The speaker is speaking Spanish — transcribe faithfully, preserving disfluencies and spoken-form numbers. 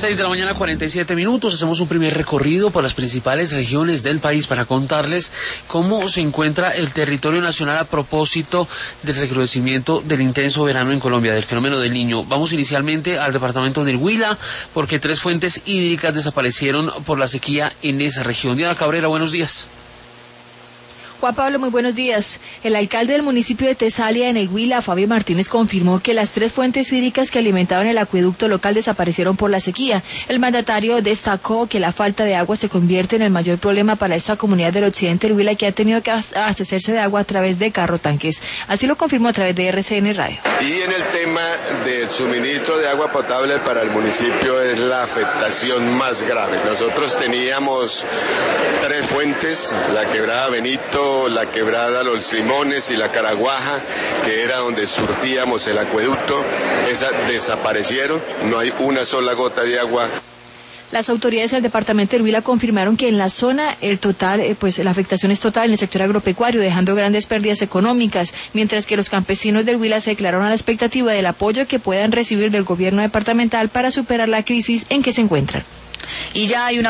seis de la mañana, cuarenta y siete minutos. Hacemos un primer recorrido por las principales regiones del país para contarles cómo se encuentra el territorio nacional a propósito del recrudecimiento del intenso verano en Colombia, del fenómeno del Niño. Vamos inicialmente al departamento del Huila, porque tres fuentes hídricas desaparecieron por la sequía en esa región. Diana Cabrera, buenos días. Juan Pablo, muy buenos días. El alcalde del municipio de Tesalia, en el Huila, Fabio Martínez, confirmó que las tres fuentes hídricas que alimentaban el acueducto local desaparecieron por la sequía. El mandatario destacó que la falta de agua se convierte en el mayor problema para esta comunidad del occidente del Huila, que ha tenido que abastecerse de agua a través de carro tanques. Así lo confirmó a través de R C N Radio. Y en el tema del suministro de agua potable para el municipio es la afectación más grave. Nosotros teníamos tres fuentes, la quebrada Benito, la quebrada Los Limones y la Caraguaja, que era donde surtíamos el acueducto. Esas desaparecieron, no hay una sola gota de agua. Las autoridades del departamento del Huila confirmaron que en la zona el total, eh, pues la afectación es total en el sector agropecuario, dejando grandes pérdidas económicas, mientras que los campesinos del Huila se declararon a la expectativa del apoyo que puedan recibir del gobierno departamental para superar la crisis en que se encuentran. Y ya hay una